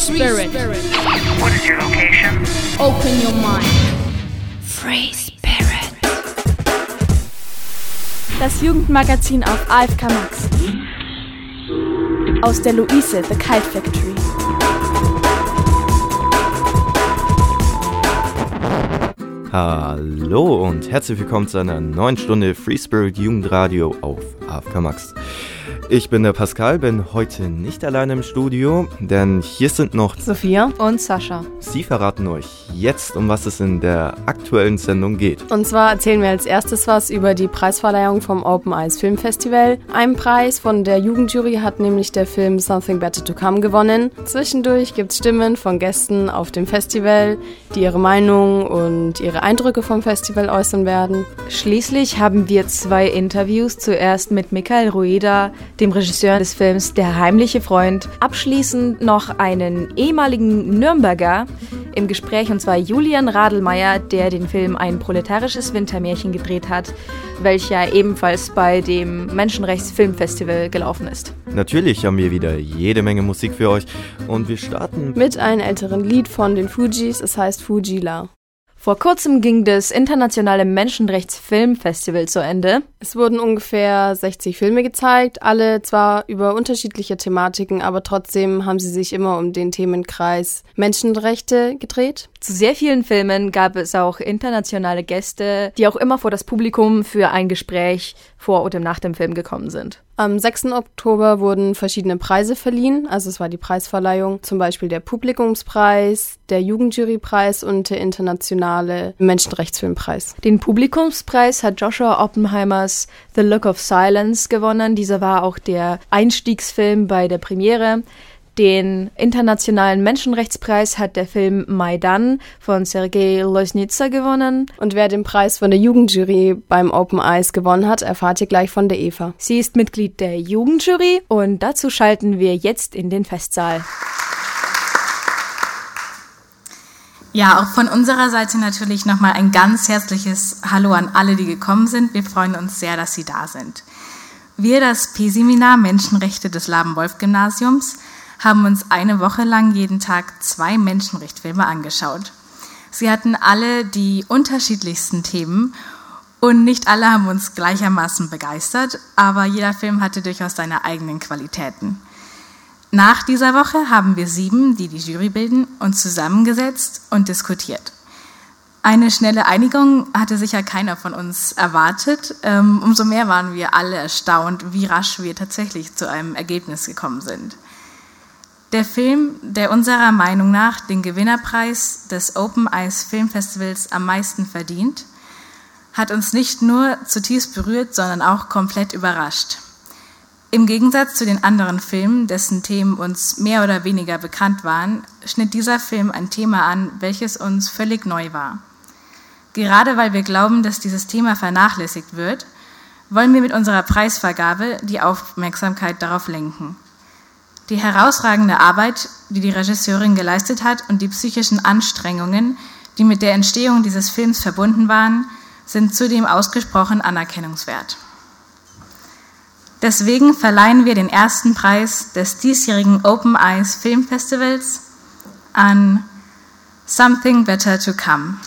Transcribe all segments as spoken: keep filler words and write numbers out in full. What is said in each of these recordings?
Spirit. What is your location? Open your mind. Free Spirit. Das Jugendmagazin auf A F K Max. Aus der Luise, The Kite Factory. Hallo und herzlich willkommen zu einer neuen Stunde Free Spirit Jugendradio auf A F K Max. Ich bin der Pascal, bin heute nicht alleine im Studio, denn hier sind noch Sophia und Sascha. Sie verraten euch jetzt, um was es in der aktuellen Sendung geht. Und zwar erzählen wir als erstes was über die Preisverleihung vom Open Eyes Film Festival. Einen Preis von der Jugendjury hat nämlich der Film Something Better to Come gewonnen. Zwischendurch gibt es Stimmen von Gästen auf dem Festival, die ihre Meinung und ihre Eindrücke vom Festival äußern werden. Schließlich haben wir zwei Interviews, zuerst mit Michael Rueda, dem Regisseur des Films Der heimliche Freund. Abschließend noch einen ehemaligen Nürnberger im Gespräch, und zwar Julian Radelmeier, der den Film Ein proletarisches Wintermärchen gedreht hat, welcher ebenfalls bei dem Menschenrechtsfilmfestival gelaufen ist. Natürlich haben wir wieder jede Menge Musik für euch und wir starten mit einem älteren Lied von den Fugees, es heißt Fugila. Vor kurzem ging das internationale Menschenrechtsfilmfestival zu Ende. Es wurden ungefähr sechzig Filme gezeigt, alle zwar über unterschiedliche Thematiken, aber trotzdem haben sie sich immer um den Themenkreis Menschenrechte gedreht. Zu sehr vielen Filmen gab es auch internationale Gäste, die auch immer vor das Publikum für ein Gespräch vor oder nach dem Film gekommen sind. Am sechsten Oktober wurden verschiedene Preise verliehen, also es war die Preisverleihung, zum Beispiel der Publikumspreis, der Jugendjurypreis und der internationale Menschenrechtsfilmpreis. Den Publikumspreis hat Joshua Oppenheimers The Look of Silence gewonnen. Dieser war auch der Einstiegsfilm bei der Premiere. Den internationalen Menschenrechtspreis hat der Film Maidan von Sergei Loznitsa gewonnen. Und wer den Preis von der Jugendjury beim Open Eyes gewonnen hat, erfahrt ihr gleich von der Eva. Sie ist Mitglied der Jugendjury und dazu schalten wir jetzt in den Festsaal. Ja, auch von unserer Seite natürlich nochmal ein ganz herzliches Hallo an alle, die gekommen sind. Wir freuen uns sehr, dass Sie da sind. Wir, das P-Seminar Menschenrechte des Laben-Wolf-Gymnasiums, haben uns eine Woche lang jeden Tag zwei Menschenrechtsfilme angeschaut. Sie hatten alle die unterschiedlichsten Themen und nicht alle haben uns gleichermaßen begeistert, aber jeder Film hatte durchaus seine eigenen Qualitäten. Nach dieser Woche haben wir sieben, die die Jury bilden, uns zusammengesetzt und diskutiert. Eine schnelle Einigung hatte sicher keiner von uns erwartet. Ähm, umso mehr waren wir alle erstaunt, wie rasch wir tatsächlich zu einem Ergebnis gekommen sind. Der Film, der unserer Meinung nach den Gewinnerpreis des Open Eyes Filmfestivals am meisten verdient, hat uns nicht nur zutiefst berührt, sondern auch komplett überrascht. Im Gegensatz zu den anderen Filmen, dessen Themen uns mehr oder weniger bekannt waren, schnitt dieser Film ein Thema an, welches uns völlig neu war. Gerade weil wir glauben, dass dieses Thema vernachlässigt wird, wollen wir mit unserer Preisvergabe die Aufmerksamkeit darauf lenken. Die herausragende Arbeit, die die Regisseurin geleistet hat und die psychischen Anstrengungen, die mit der Entstehung dieses Films verbunden waren, sind zudem ausgesprochen anerkennungswert. Deswegen verleihen wir den ersten Preis des diesjährigen Open Eyes Filmfestivals an Something Better to Come.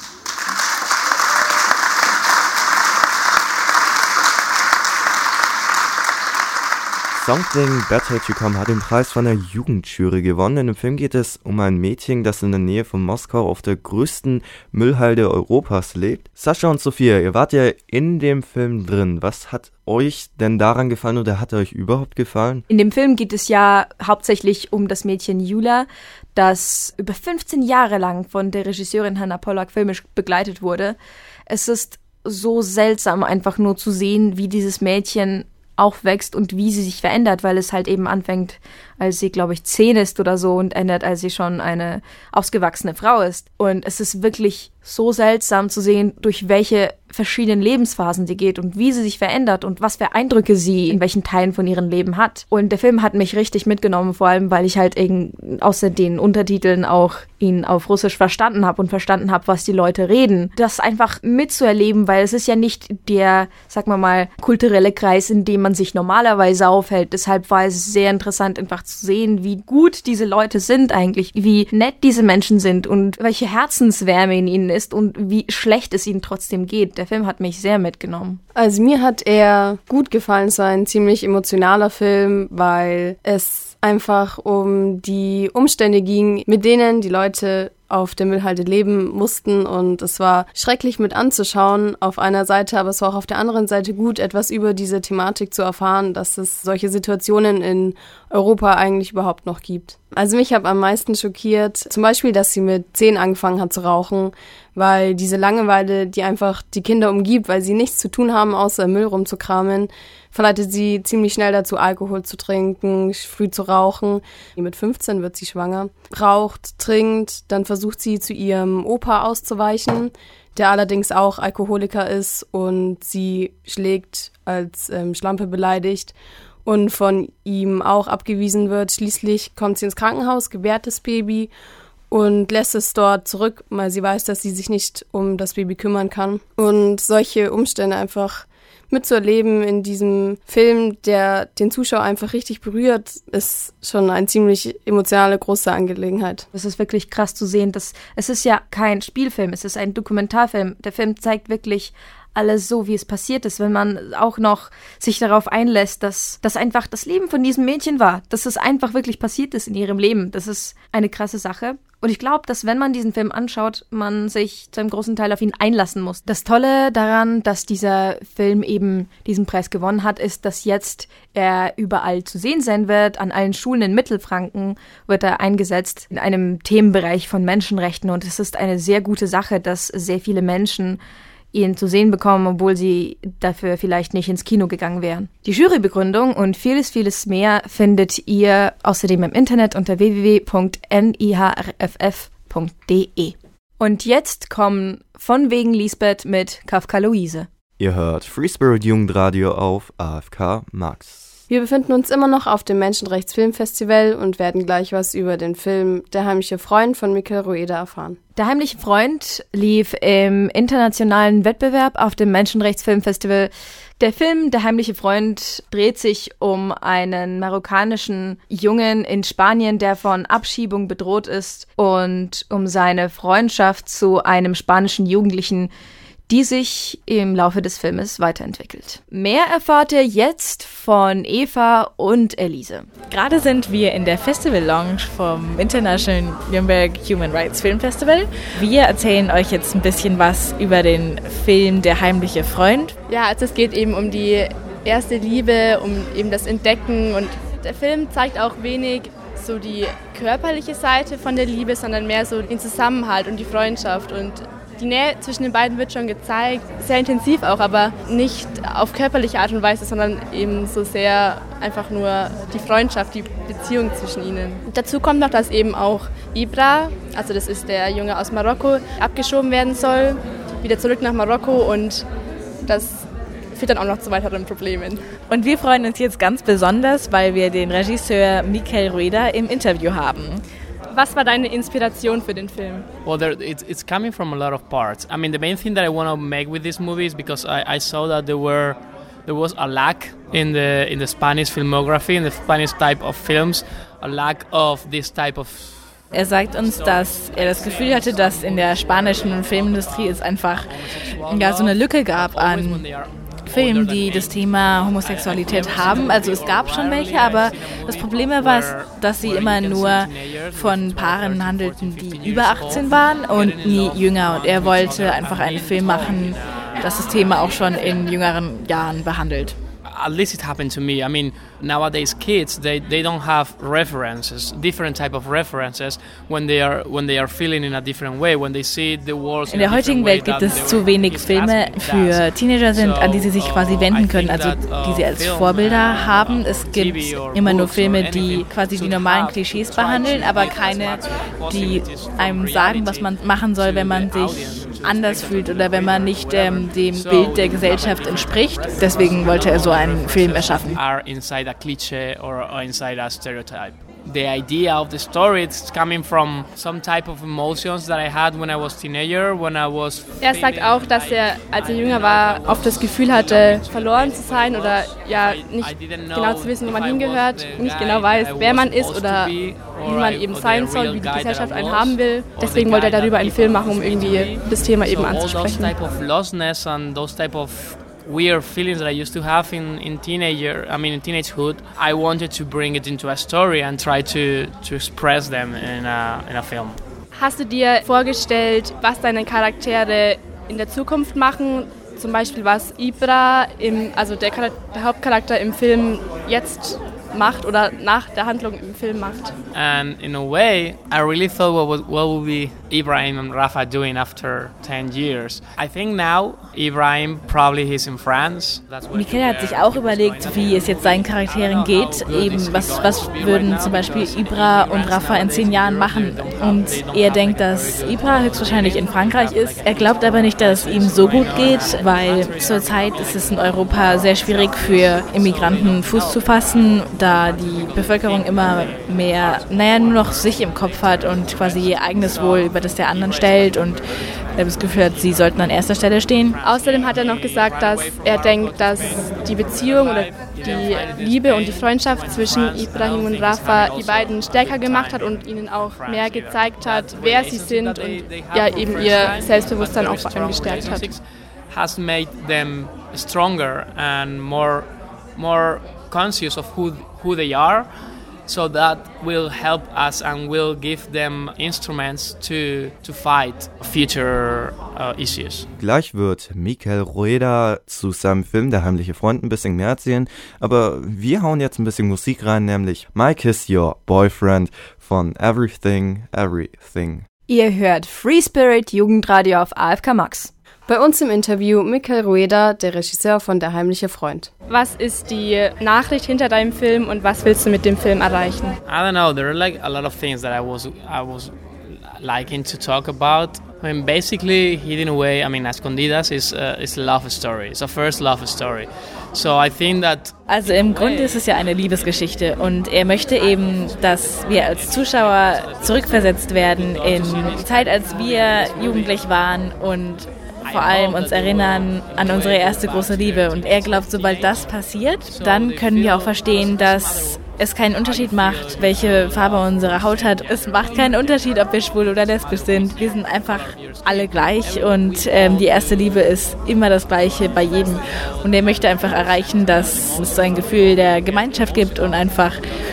Something Better to Come hat den Preis von der Jugendjury gewonnen. In dem Film geht es um ein Mädchen, das in der Nähe von Moskau auf der größten Müllhalde Europas lebt. Sascha und Sophia, ihr wart ja in dem Film drin. Was hat euch denn daran gefallen oder hat er euch überhaupt gefallen? In dem Film geht es ja hauptsächlich um das Mädchen Jula, das über fünfzehn Jahre lang von der Regisseurin Hannah Pollack filmisch begleitet wurde. Es ist so seltsam, einfach nur zu sehen, wie dieses Mädchen aufwächst und wie sie sich verändert, weil es halt eben anfängt, als sie, glaube ich, zehn ist oder so und endet, als sie schon eine ausgewachsene Frau ist. Und es ist wirklich so seltsam zu sehen, durch welche verschiedenen Lebensphasen sie geht und wie sie sich verändert und was für Eindrücke sie in welchen Teilen von ihrem Leben hat. Und der Film hat mich richtig mitgenommen, vor allem, weil ich halt eben außer den Untertiteln auch ihn auf Russisch verstanden habe und verstanden habe, was die Leute reden. Das einfach mitzuerleben, weil es ist ja nicht der, sag mal mal, kulturelle Kreis, in dem man sich normalerweise aufhält. Deshalb war es sehr interessant, einfach zu sehen, wie gut diese Leute sind eigentlich, wie nett diese Menschen sind und welche Herzenswärme in ihnen ist und wie schlecht es ihnen trotzdem geht. Der Film hat mich sehr mitgenommen. Also mir hat er gut gefallen, es war ein ziemlich emotionaler Film, weil es einfach um die Umstände ging, mit denen die Leute auf der Müllhalde leben mussten, und es war schrecklich mit anzuschauen auf einer Seite, aber es war auch auf der anderen Seite gut, etwas über diese Thematik zu erfahren, dass es solche Situationen in Europa eigentlich überhaupt noch gibt. Also mich hat am meisten schockiert, zum Beispiel, dass sie mit zehn angefangen hat zu rauchen, weil diese Langeweile, die einfach die Kinder umgibt, weil sie nichts zu tun haben, außer im Müll rumzukramen, verleitet sie ziemlich schnell dazu, Alkohol zu trinken, früh zu rauchen. Mit fünfzehn wird sie schwanger, raucht, trinkt, dann versucht sie zu ihrem Opa auszuweichen, der allerdings auch Alkoholiker ist und sie schlägt, als ähm, Schlampe beleidigt und von ihm auch abgewiesen wird. Schließlich kommt sie ins Krankenhaus, gebärt das Baby und lässt es dort zurück, weil sie weiß, dass sie sich nicht um das Baby kümmern kann. Und solche Umstände einfach mitzuerleben in diesem Film, der den Zuschauer einfach richtig berührt, ist schon eine ziemlich emotionale, große Angelegenheit. Es ist wirklich krass zu sehen, dass es ist ja kein Spielfilm, es ist ein Dokumentarfilm. Der Film zeigt wirklich alles so, wie es passiert ist, wenn man auch noch sich darauf einlässt, dass das einfach das Leben von diesem Mädchen war, dass es einfach wirklich passiert ist in ihrem Leben. Das ist eine krasse Sache. Und ich glaube, dass wenn man diesen Film anschaut, man sich zu einem großen Teil auf ihn einlassen muss. Das Tolle daran, dass dieser Film eben diesen Preis gewonnen hat, ist, dass jetzt er überall zu sehen sein wird. An allen Schulen in Mittelfranken wird er eingesetzt in einem Themenbereich von Menschenrechten. Und es ist eine sehr gute Sache, dass sehr viele Menschen ihn zu sehen bekommen, obwohl sie dafür vielleicht nicht ins Kino gegangen wären. Die Jurybegründung und vieles, vieles mehr findet ihr außerdem im Internet unter w w w punkt n i h r f f punkt d e. Und jetzt kommen von wegen Lisbeth mit Kafka Luise. Ihr hört Free Spirit Jugendradio auf A F K Max. Wir befinden uns immer noch auf dem Menschenrechtsfilmfestival und werden gleich was über den Film Der heimliche Freund von Mikel Rueda erfahren. Der heimliche Freund lief im internationalen Wettbewerb auf dem Menschenrechtsfilmfestival. Der Film Der heimliche Freund dreht sich um einen marokkanischen Jungen in Spanien, der von Abschiebung bedroht ist, und um seine Freundschaft zu einem spanischen Jugendlichen, die sich im Laufe des Filmes weiterentwickelt. Mehr erfahrt ihr jetzt von Eva und Elise. Gerade sind wir in der Festival Lounge vom International Nürnberg Human Rights Film Festival. Wir erzählen euch jetzt ein bisschen was über den Film Der heimliche Freund. Ja, also es geht eben um die erste Liebe, um eben das Entdecken, und der Film zeigt auch wenig so die körperliche Seite von der Liebe, sondern mehr so den Zusammenhalt und die Freundschaft, und die Nähe zwischen den beiden wird schon gezeigt, sehr intensiv auch, aber nicht auf körperliche Art und Weise, sondern eben so sehr einfach nur die Freundschaft, die Beziehung zwischen ihnen. Dazu kommt noch, dass eben auch Ibra, also das ist der Junge aus Marokko, abgeschoben werden soll, wieder zurück nach Marokko, und das führt dann auch noch zu weiteren Problemen. Und wir freuen uns jetzt ganz besonders, weil wir den Regisseur Mikel Rueda im Interview haben. Was war deine Inspiration für den Film? Well, there, it's, it's coming from a lot of parts. I mean, the main thing that I want to make with this movie is because I, I saw that there were there was a lack in the in the Spanish filmography, in the Spanish type of films, a lack of this type of. Er sagt uns, dass er das Gefühl hatte, dass in der spanischen Filmindustrie es einfach ja, so eine Lücke gab an Filmen, die das Thema Homosexualität haben. Also es gab schon welche, aber das Problem war, dass sie immer nur von Paaren handelten, die über achtzehn waren und nie jünger. Und er wollte einfach einen Film machen, das das Thema auch schon in jüngeren Jahren behandelt. At least it happened to me. I mean, nowadays kids they, they don't have references, different type of references when they are when they are feeling in a different way, when they see the world. In der heutigen Welt gibt es zu wenig Filme für Teenager sind, an die sie sich quasi wenden können, also die sie als Vorbilder haben. Es gibt immer nur Filme, die quasi die normalen Klischees behandeln, aber keine, die einem sagen, was man machen soll, wenn man sich anders fühlt oder wenn man nicht ähm, dem Bild der Gesellschaft entspricht. Deswegen wollte er so einen Film erschaffen. Are inside a cliché or inside a stereotype. The idea of the story, it's coming from some type of emotions that I had when I was teenager, when I was. Er sagt auch, dass er, als er jünger war, oft das Gefühl hatte, verloren zu sein oder ja nicht genau zu wissen, wo man hingehört, nicht genau weiß, wer man ist oder wie man eben sein soll, wie die Gesellschaft einen haben will. Deswegen wollte er darüber einen Film machen, um irgendwie das Thema eben anzusprechen. Weird feelings that I used to have in, in teenager, I mean in teenagehood, I wanted to bring it into a story and try to, to express them in a, in a film. Hast du dir vorgestellt, was deine Charaktere in der Zukunft machen? Zum Beispiel was Ibra, im, also der, der Hauptcharakter im Film jetzt macht oder nach der Handlung im Film macht. And in a way, I really thought what would, what would be Ibrahim and Rafa doing after ten years. I think now Ibrahim probably he's in France. Mikel hat sich auch überlegt, wie es jetzt seinen Charakteren geht. Eben, was, was würden zum Beispiel Ibra und Rafa in zehn Jahren machen? Und er denkt, dass Ibra höchstwahrscheinlich in Frankreich ist. Er glaubt aber nicht, dass es ihm so gut geht, weil zurzeit ist es in Europa sehr schwierig für Immigranten Fuß zu fassen, da die Bevölkerung immer mehr, naja, nur noch sich im Kopf hat und quasi ihr eigenes Wohl über das der anderen stellt und er das Gefühl hat, sie sollten an erster Stelle stehen. Außerdem hat er noch gesagt, dass er denkt, dass die Beziehung oder die Liebe und die Freundschaft zwischen Ibrahim und Rafa die beiden stärker gemacht hat und ihnen auch mehr gezeigt hat, wer sie sind und ja eben ihr Selbstbewusstsein auch vor allem gestärkt hat. Has made them stronger and more, more conscious of who who they are, so that will help us and will give them instruments to to fight future uh, issues. Gleich wird Mikel Rueda zu seinem Film Der heimliche Freund ein bisschen mehr erzählen, aber wir hauen jetzt ein bisschen Musik rein, nämlich My Kiss Your Boyfriend von Everything, Everything. Ihr hört Free Spirit Jugendradio auf A F K Max. Bei uns im Interview Mikel Rueda, der Regisseur von Der heimliche Freund. Was ist die Nachricht hinter deinem Film und was willst du mit dem Film erreichen? I don't know, there are like a lot of things that I was I was liking to talk about. I mean, basically, Hidden Away, I mean, Escondidas is uh, is a love story. It's a first love story. So I think that. Also im Grunde ist es ja eine Liebesgeschichte und er möchte eben, dass wir als Zuschauer zurückversetzt werden in die Zeit, als wir jugendlich waren und vor allem uns erinnern an unsere erste große Liebe. Und er glaubt, sobald das passiert, dann können wir auch verstehen, dass es keinen Unterschied macht, welche Farbe unsere Haut hat. Es macht keinen Unterschied, ob wir schwul oder lesbisch sind. Wir sind einfach alle gleich und ähm, die erste Liebe ist immer das Gleiche bei jedem. Und er möchte einfach erreichen, dass es so ein Gefühl der Gemeinschaft gibt und einfach,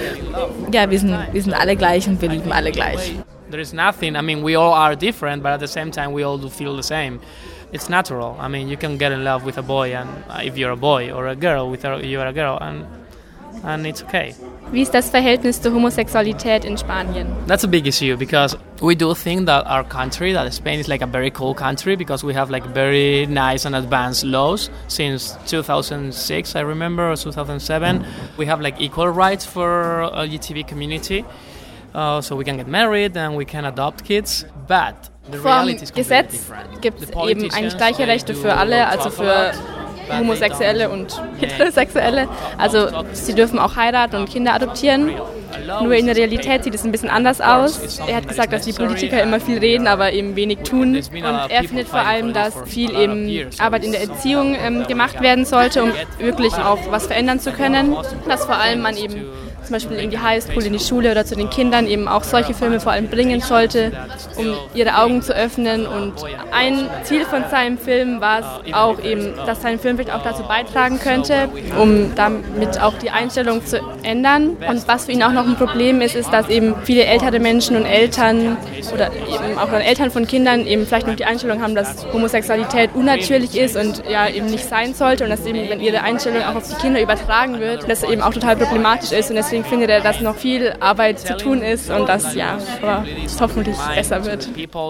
ja, wir sind, wir sind alle gleich und wir lieben alle gleich. There is nothing, I mean, we all are different, but at the same time we all do feel the same. It's natural. I mean, you can get in love with a boy, and uh, if you're a boy, or a girl, with a, you're a girl, and and it's okay. Wie ist das Verhältnis zur Homosexualität in Spanien? That's a big issue because we do think that our country, that Spain is like a very cool country because we have like very nice and advanced laws since two thousand six, I remember, or two thousand seven. We have like equal rights for L G B T community, uh, so we can get married and we can adopt kids, but vom Gesetz gibt es eben eigentlich gleiche Rechte für alle, also für Homosexuelle und Heterosexuelle. Also sie dürfen auch heiraten und Kinder adoptieren. Nur in der Realität sieht es ein bisschen anders aus. Er hat gesagt, dass die Politiker immer viel reden, aber eben wenig tun. Und er findet vor allem, dass viel eben Arbeit in der Erziehung ähm, gemacht werden sollte, um wirklich auch was verändern zu können. Dass vor allem man eben zum Beispiel in die Highschool, in die Schule oder zu den Kindern eben auch solche Filme vor allem bringen sollte, um ihre Augen zu öffnen. Und ein Ziel von seinem Film war es auch eben, dass sein Film vielleicht auch dazu beitragen könnte, um damit auch die Einstellung zu ändern. Und was für ihn auch noch ein Problem ist, ist, dass eben viele ältere Menschen und Eltern oder eben auch Eltern von Kindern eben vielleicht noch die Einstellung haben, dass Homosexualität unnatürlich ist und ja eben nicht sein sollte und dass eben, wenn ihre Einstellung auch auf die Kinder übertragen wird, das eben auch total problematisch ist und deswegen findet er, dass noch viel Arbeit zu tun ist und dass ja aber hoffentlich besser wird.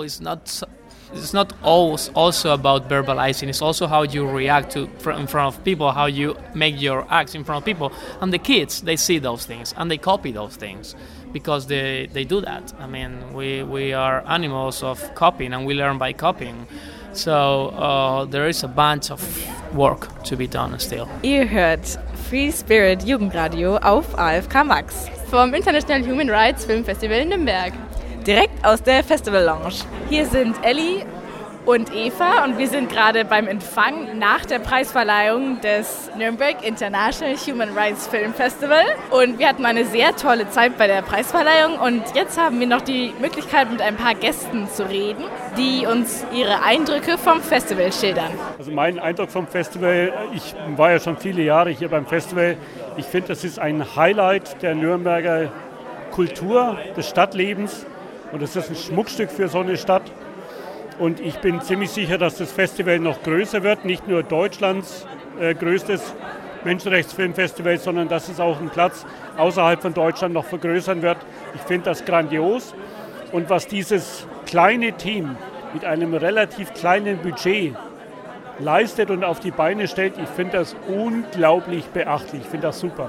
It's not always also about verbalizing, it's also how you react to in front of people, how you make your acts in front of people. And the kids, they see those things and they copy those things because they, they do that. I mean, we, we are animals of copying and we learn by copying. So uh, there is a bunch of work to be done still. Ihr hört Free Spirit Jugendradio auf A F K Max. Vom International Human Rights Film Festival in Nürnberg. Direkt aus der Festival Lounge. Hier sind Ellie und Eva und wir sind gerade beim Empfang nach der Preisverleihung des Nürnberg International Human Rights Film Festival und wir hatten eine sehr tolle Zeit bei der Preisverleihung und jetzt haben wir noch die Möglichkeit, mit ein paar Gästen zu reden, die uns ihre Eindrücke vom Festival schildern. Also mein Eindruck vom Festival, ich war ja schon viele Jahre hier beim Festival, ich finde, das ist ein Highlight der Nürnberger Kultur, des Stadtlebens und es ist ein Schmuckstück für so eine Stadt. Und ich bin ziemlich sicher, dass das Festival noch größer wird, nicht nur Deutschlands äh, größtes Menschenrechtsfilmfestival, sondern dass es auch einen Platz außerhalb von Deutschland noch vergrößern wird. Ich finde das grandios. Und was dieses kleine Team mit einem relativ kleinen Budget leistet und auf die Beine stellt, ich finde das unglaublich beachtlich. Ich finde das super.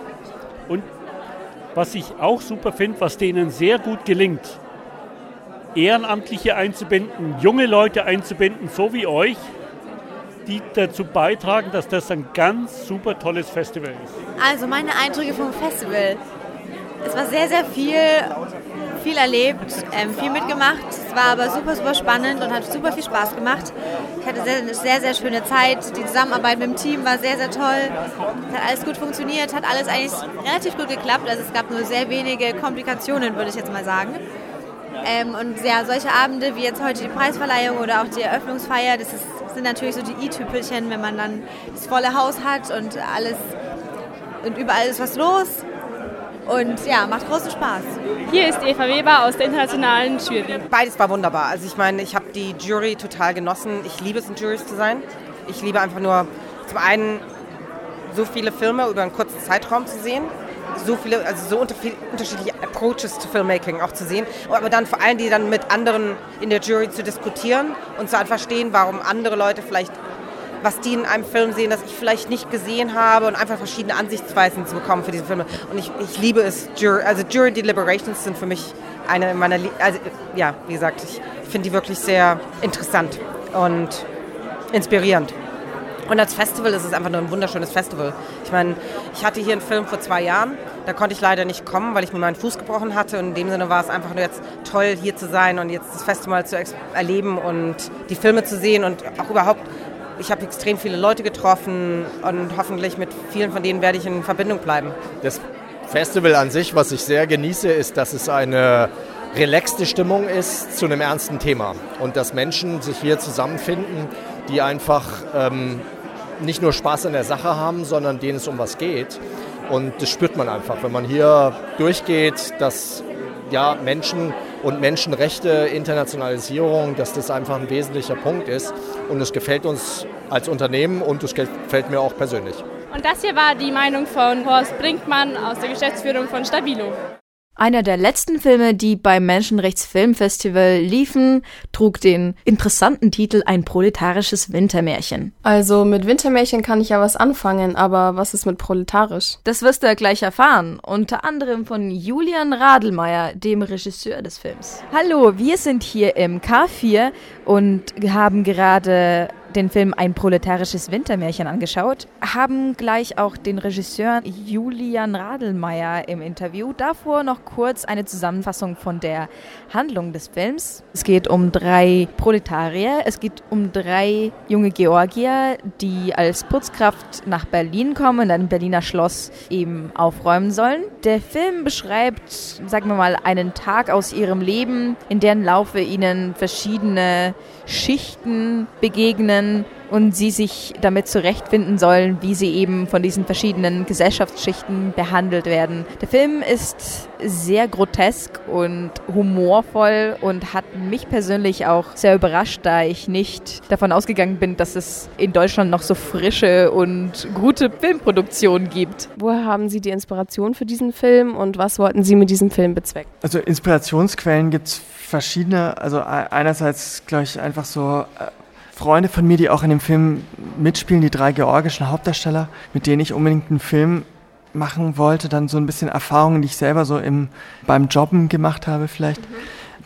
Und was ich auch super finde, was denen sehr gut gelingt, Ehrenamtliche einzubinden, junge Leute einzubinden, so wie euch, die dazu beitragen, dass das ein ganz super tolles Festival ist. Also meine Eindrücke vom Festival. Es war sehr, sehr viel, viel erlebt, ähm, viel mitgemacht. Es war aber super, super spannend und hat super viel Spaß gemacht. Ich hatte eine sehr, sehr schöne Zeit. Die Zusammenarbeit mit dem Team war sehr, sehr toll. Es hat alles gut funktioniert, hat alles eigentlich relativ gut geklappt. Also es gab nur sehr wenige Komplikationen, würde ich jetzt mal sagen. Ähm, und ja, solche Abende wie jetzt heute die Preisverleihung oder auch die Eröffnungsfeier, das ist, sind natürlich so die i-Tüpfelchen, wenn man dann das volle Haus hat und alles und überall ist was los. Und ja, macht großen Spaß. Hier ist Eva Weber aus der internationalen Jury. Beides war wunderbar. Also ich meine, ich habe die Jury total genossen. Ich liebe es, in Juries zu sein. Ich liebe einfach nur zum einen so viele Filme über einen kurzen Zeitraum zu sehen. So viele, also so unterschiedliche Approaches to Filmmaking auch zu sehen, aber dann vor allem die dann mit anderen in der Jury zu diskutieren und zu verstehen, warum andere Leute vielleicht, was die in einem Film sehen, das ich vielleicht nicht gesehen habe und einfach verschiedene Ansichtsweisen zu bekommen für diese Filme. Und ich, ich liebe es, Jury, also Jury Deliberations sind für mich eine meiner, also ja, wie gesagt, ich finde die wirklich sehr interessant und inspirierend. Und als Festival ist es einfach nur ein wunderschönes Festival. Ich meine, ich hatte hier einen Film vor zwei Jahren, da konnte ich leider nicht kommen, weil ich mir meinen Fuß gebrochen hatte. Und in dem Sinne war es einfach nur jetzt toll, hier zu sein und jetzt das Festival zu erleben und die Filme zu sehen und auch überhaupt, ich habe extrem viele Leute getroffen und hoffentlich mit vielen von denen werde ich in Verbindung bleiben. Das Festival an sich, was ich sehr genieße, ist, dass es eine relaxte Stimmung ist zu einem ernsten Thema und dass Menschen sich hier zusammenfinden, die einfach ähm, nicht nur Spaß an der Sache haben, sondern denen es um was geht. Und das spürt man einfach, wenn man hier durchgeht, dass ja, Menschen und Menschenrechte, Internationalisierung, dass das einfach ein wesentlicher Punkt ist. Und es gefällt uns als Unternehmen und es gefällt mir auch persönlich. Und das hier war die Meinung von Horst Brinkmann aus der Geschäftsführung von Stabilo. Einer der letzten Filme, die beim Menschenrechtsfilmfestival liefen, trug den interessanten Titel Ein proletarisches Wintermärchen. Also mit Wintermärchen kann ich ja was anfangen, aber was ist mit proletarisch? Das wirst du ja gleich erfahren, unter anderem von Julian Radelmeier, dem Regisseur des Films. Hallo, wir sind hier im K vier und haben gerade den Film Ein proletarisches Wintermärchen angeschaut, haben gleich auch den Regisseur Julian Radelmeier im Interview. Davor noch kurz eine Zusammenfassung von der Handlung des Films. Es geht um drei Proletarier, es geht um drei junge Georgier, die als Putzkraft nach Berlin kommen und ein Berliner Schloss eben aufräumen sollen. Der Film beschreibt, sagen wir mal, einen Tag aus ihrem Leben, in deren Laufe ihnen verschiedene Schichten begegnen und sie sich damit zurechtfinden sollen, wie sie eben von diesen verschiedenen Gesellschaftsschichten behandelt werden. Der Film ist sehr grotesk und humorvoll und hat mich persönlich auch sehr überrascht, da ich nicht davon ausgegangen bin, dass es in Deutschland noch so frische und gute Filmproduktionen gibt. Woher haben Sie die Inspiration für diesen Film und was wollten Sie mit diesem Film bezwecken? Also Inspirationsquellen gibt es verschiedene. Also einerseits, glaube ich, einfach so Freunde von mir, die auch in dem Film mitspielen, die drei georgischen Hauptdarsteller, mit denen ich unbedingt einen Film machen wollte, dann so ein bisschen Erfahrungen, die ich selber so im, beim Jobben gemacht habe vielleicht. Mhm.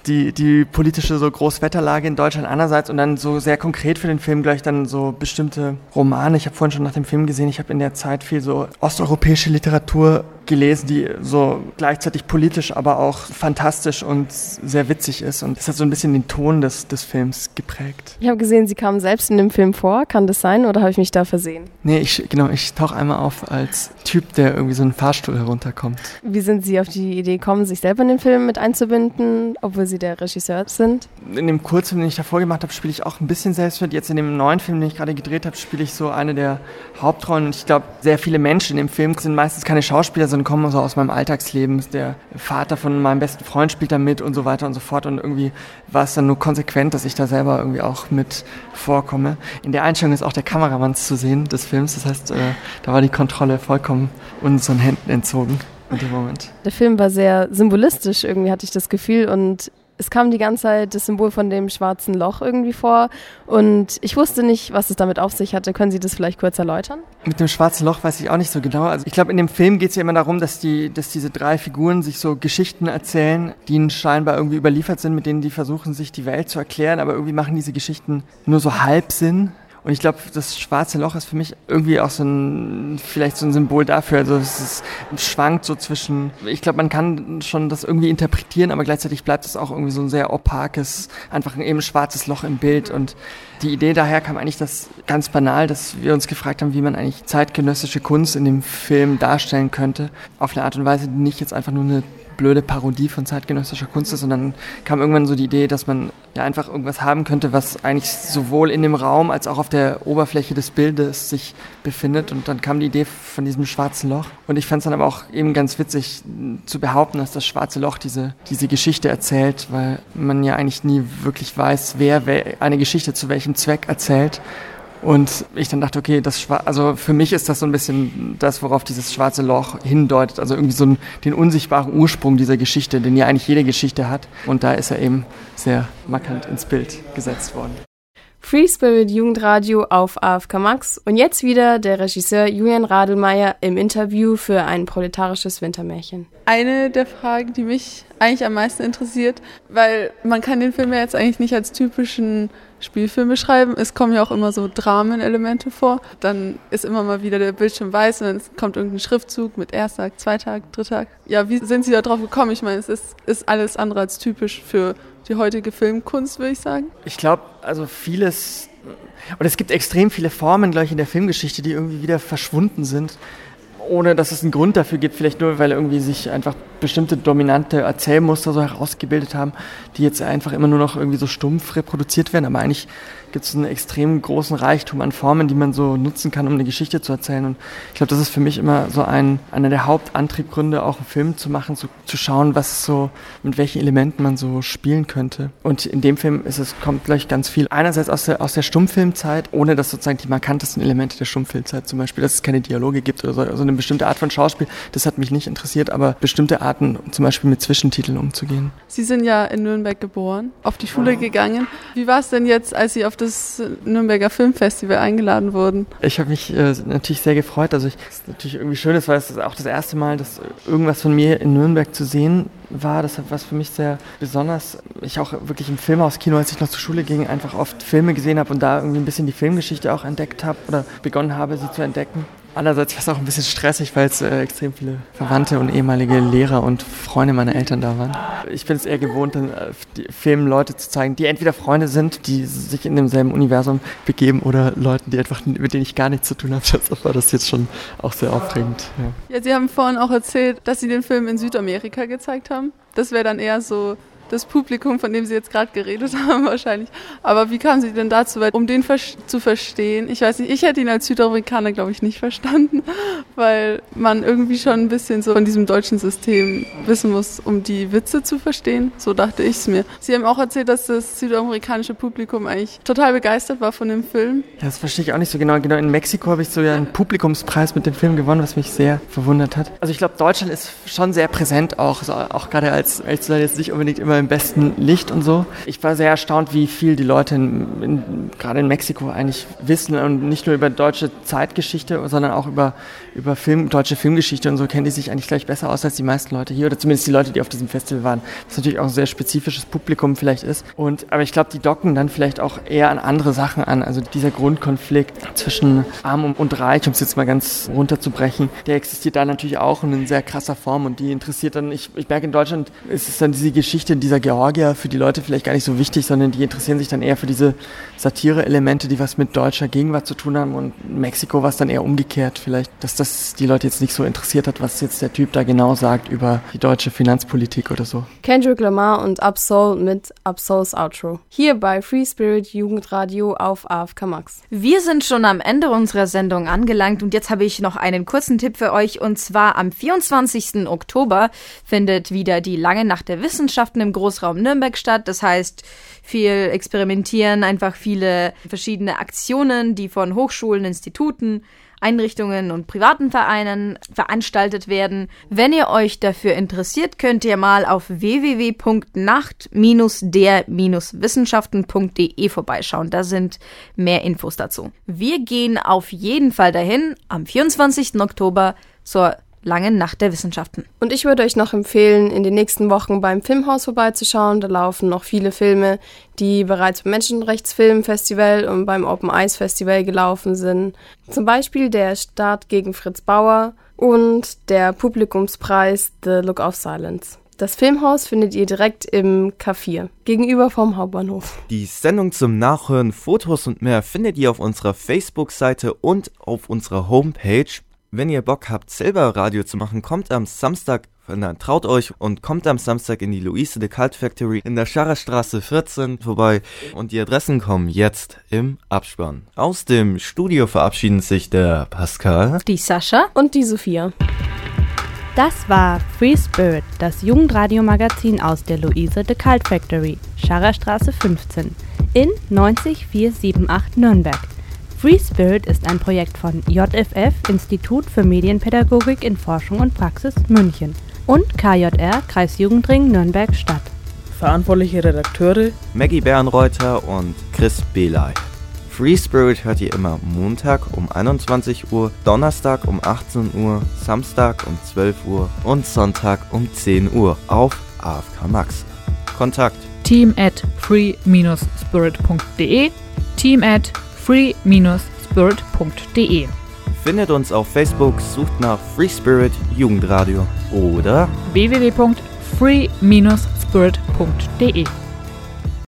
die, die politische so Großwetterlage in Deutschland einerseits und dann so sehr konkret für den Film gleich dann so bestimmte Romane. Ich habe vorhin schon nach dem Film gesehen, ich habe in der Zeit viel so osteuropäische Literatur gelesen, die so gleichzeitig politisch, aber auch fantastisch und sehr witzig ist. Und das hat so ein bisschen den Ton des, des Films geprägt. Ich habe gesehen, Sie kamen selbst in dem Film vor. Kann das sein oder habe ich mich da versehen? Nee, ich, genau, ich tauche einmal auf als Typ, der irgendwie so einen Fahrstuhl herunterkommt. Wie sind Sie auf die Idee gekommen, sich selber in den Film mit einzubinden, obwohl Sie der Regisseur sind? In dem Kurzfilm, den ich davor gemacht habe, spiele ich auch ein bisschen selbst mit. Jetzt in dem neuen Film, den ich gerade gedreht habe, spiele ich so eine der Hauptrollen. Und ich glaube, sehr viele Menschen in dem Film sind meistens keine Schauspieler, sondern kommen so aus meinem Alltagsleben. Der Vater von meinem besten Freund spielt da mit und so weiter und so fort. Und irgendwie war es dann nur konsequent, dass ich da selber irgendwie auch mit vorkomme. In der Einstellung ist auch der Kameramann zu sehen des Films. Das heißt, äh, da war die Kontrolle vollkommen unseren Händen entzogen in dem Moment. Der Film war sehr symbolistisch, irgendwie hatte ich das Gefühl. Und es kam die ganze Zeit das Symbol von dem schwarzen Loch irgendwie vor und ich wusste nicht, was es damit auf sich hatte. Können Sie das vielleicht kurz erläutern? Mit dem schwarzen Loch weiß ich auch nicht so genau. Also ich glaube, in dem Film geht es ja immer darum, dass, die, dass diese drei Figuren sich so Geschichten erzählen, die ihnen scheinbar irgendwie überliefert sind, mit denen die versuchen, sich die Welt zu erklären, aber irgendwie machen diese Geschichten nur so halb Sinn. Und ich glaube, das schwarze Loch ist für mich irgendwie auch so ein, vielleicht so ein Symbol dafür. Also es ist, es schwankt so zwischen, ich glaube, man kann schon das irgendwie interpretieren, aber gleichzeitig bleibt es auch irgendwie so ein sehr opakes, einfach ein eben schwarzes Loch im Bild. Und die Idee daher kam eigentlich das ganz banal, dass wir uns gefragt haben, wie man eigentlich zeitgenössische Kunst in dem Film darstellen könnte. Auf eine Art und Weise, die nicht jetzt einfach nur eine blöde Parodie von zeitgenössischer Kunst ist, und dann kam irgendwann so die Idee, dass man ja einfach irgendwas haben könnte, was eigentlich sowohl in dem Raum als auch auf der Oberfläche des Bildes sich befindet, und dann kam die Idee von diesem schwarzen Loch, und ich fand es dann aber auch eben ganz witzig zu behaupten, dass das schwarze Loch diese, diese Geschichte erzählt, weil man ja eigentlich nie wirklich weiß, wer eine Geschichte zu welchem Zweck erzählt. Und ich dann dachte, okay, das Schwa- also für mich ist das so ein bisschen das, worauf dieses schwarze Loch hindeutet. Also irgendwie so ein, den unsichtbaren Ursprung dieser Geschichte, den ja eigentlich jede Geschichte hat. Und da ist er eben sehr markant ins Bild gesetzt worden. Free Spirit Jugendradio auf A F K Max. Und jetzt wieder der Regisseur Julian Radelmeier im Interview für ein proletarisches Wintermärchen. Eine der Fragen, die mich eigentlich am meisten interessiert, weil man kann den Film ja jetzt eigentlich nicht als typischen Spielfilm beschreiben. Es kommen ja auch immer so Dramenelemente vor. Dann ist immer mal wieder der Bildschirm weiß und dann kommt irgendein Schriftzug mit Erster, Zweiter, Dritter. Ja, wie sind Sie da drauf gekommen? Ich meine, es ist, ist alles andere als typisch für die heutige Filmkunst, würde ich sagen. Ich glaube, also vieles, und es gibt extrem viele Formen gleich in der Filmgeschichte, die irgendwie wieder verschwunden sind, ohne dass es einen Grund dafür gibt, vielleicht nur, weil irgendwie sich einfach bestimmte dominante Erzählmuster so herausgebildet haben, die jetzt einfach immer nur noch irgendwie so stumpf reproduziert werden, aber eigentlich gibt es einen extrem großen Reichtum an Formen, die man so nutzen kann, um eine Geschichte zu erzählen, und ich glaube, das ist für mich immer so ein, einer der Hauptantriebgründe, auch einen Film zu machen, so, zu schauen, was so, mit welchen Elementen man so spielen könnte, und in dem Film ist es, kommt gleich ganz viel, einerseits aus der, aus der Stummfilmzeit, ohne dass sozusagen die markantesten Elemente der Stummfilmzeit, zum Beispiel, dass es keine Dialoge gibt oder so, also eine bestimmte Art von Schauspiel, das hat mich nicht interessiert, aber bestimmte Arten, zum Beispiel mit Zwischentiteln umzugehen. Sie sind ja in Nürnberg geboren, auf die Schule gegangen. Wie war es denn jetzt, als Sie auf das Nürnberger Filmfestival eingeladen wurden? Ich habe mich äh, natürlich sehr gefreut. Also ich, das ist natürlich irgendwie schön, weil es auch das erste Mal, dass irgendwas von mir in Nürnberg zu sehen war. Das war für mich sehr besonders. Ich auch wirklich im Filmhauskino, als ich noch zur Schule ging, einfach oft Filme gesehen habe und da irgendwie ein bisschen die Filmgeschichte auch entdeckt habe oder begonnen habe, sie zu entdecken. Andererseits war es auch ein bisschen stressig, weil es äh, extrem viele Verwandte und ehemalige Lehrer und Freunde meiner Eltern da waren. Ich bin es eher gewohnt, dann äh, die Filmen Leute zu zeigen, die entweder Freunde sind, die sich in demselben Universum begeben, oder Leuten, die einfach, mit denen ich gar nichts zu tun habe. Deshalb war das jetzt schon auch sehr aufregend. Ja. Ja, Sie haben vorhin auch erzählt, dass Sie den Film in Südamerika gezeigt haben. Das wäre dann eher so das Publikum, von dem Sie jetzt gerade geredet haben wahrscheinlich. Aber wie kamen Sie denn dazu, um den zu verstehen? Ich weiß nicht, ich hätte ihn als Südamerikaner, glaube ich, nicht verstanden, weil man irgendwie schon ein bisschen so von diesem deutschen System wissen muss, um die Witze zu verstehen. So dachte ich es mir. Sie haben auch erzählt, dass das südamerikanische Publikum eigentlich total begeistert war von dem Film. Ja, das verstehe ich auch nicht so genau. Genau in Mexiko habe ich so ja einen Publikumspreis mit dem Film gewonnen, was mich sehr verwundert hat. Also ich glaube, Deutschland ist schon sehr präsent auch, also auch gerade als, als jetzt nicht unbedingt immer immer im besten Licht und so. Ich war sehr erstaunt, wie viel die Leute in, in, gerade in Mexiko eigentlich wissen und nicht nur über deutsche Zeitgeschichte, sondern auch über, über Film, deutsche Filmgeschichte und so kennen die sich eigentlich gleich besser aus als die meisten Leute hier oder zumindest die Leute, die auf diesem Festival waren. Das natürlich auch ein sehr spezifisches Publikum vielleicht ist. Und, aber ich glaube, die docken dann vielleicht auch eher an andere Sachen an. Also dieser Grundkonflikt zwischen Arm und Reich, um es jetzt mal ganz runterzubrechen, der existiert da natürlich auch in sehr krasser Form und die interessiert dann, ich, ich merke in Deutschland ist es dann diese Geschichte dieser Georgier für die Leute vielleicht gar nicht so wichtig, sondern die interessieren sich dann eher für diese Satire-Elemente, die was mit deutscher Gegenwart zu tun haben und in Mexiko war es dann eher umgekehrt vielleicht, dass das die Leute jetzt nicht so interessiert hat, was jetzt der Typ da genau sagt über die deutsche Finanzpolitik oder so. Kendrick Lamar und Absol mit Absols Outro. Hier bei Free Spirit Jugendradio auf A F K Max. Wir sind schon am Ende unserer Sendung angelangt und jetzt habe ich noch einen kurzen Tipp für euch und zwar am vierundzwanzigsten Oktober findet wieder die Lange Nacht der Wissenschaften im Großraum Nürnberg statt. Das heißt, viel experimentieren, einfach viele verschiedene Aktionen, die von Hochschulen, Instituten, Einrichtungen und privaten Vereinen veranstaltet werden. Wenn ihr euch dafür interessiert, könnt ihr mal auf w w w punkt nacht der wissenschaften punkt de vorbeischauen. Da sind mehr Infos dazu. Wir gehen auf jeden Fall dahin am vierundzwanzigsten Oktober zur Langen Nacht der Wissenschaften. Und ich würde euch noch empfehlen, in den nächsten Wochen beim Filmhaus vorbeizuschauen. Da laufen noch viele Filme, die bereits beim Menschenrechtsfilmfestival und beim Open Eyes Festival gelaufen sind. Zum Beispiel der Start gegen Fritz Bauer und der Publikumspreis The Look of Silence. Das Filmhaus findet ihr direkt im K vier, gegenüber vom Hauptbahnhof. Die Sendung zum Nachhören, Fotos und mehr findet ihr auf unserer Facebook-Seite und auf unserer Homepage. Wenn ihr Bock habt, selber Radio zu machen, kommt am Samstag, dann traut euch und kommt am Samstag in die Luise de Cult Factory in der Scharerstraße vierzehn vorbei. Und die Adressen kommen jetzt im Abspann. Aus dem Studio verabschieden sich der Pascal, die Sascha und die Sophia. Das war Free Spirit, das Jugendradiomagazin aus der Luise de Cult Factory, Scharerstraße fünfzehn in neunzig vierhundertachtzig Nürnberg. Free Spirit ist ein Projekt von J F F, Institut für Medienpädagogik in Forschung und Praxis München und K J R, Kreisjugendring Nürnberg Stadt. Verantwortliche Redakteure Maggie Bernreuther und Chris Belay. Free Spirit hört ihr immer Montag um einundzwanzig Uhr, Donnerstag um achtzehn Uhr, Samstag um zwölf Uhr und Sonntag um zehn Uhr auf A F K Max. Kontakt team at free spirit punkt de team at free spirit punkt de. Findet uns auf Facebook, sucht nach Free Spirit Jugendradio oder w w w punkt free spirit punkt de.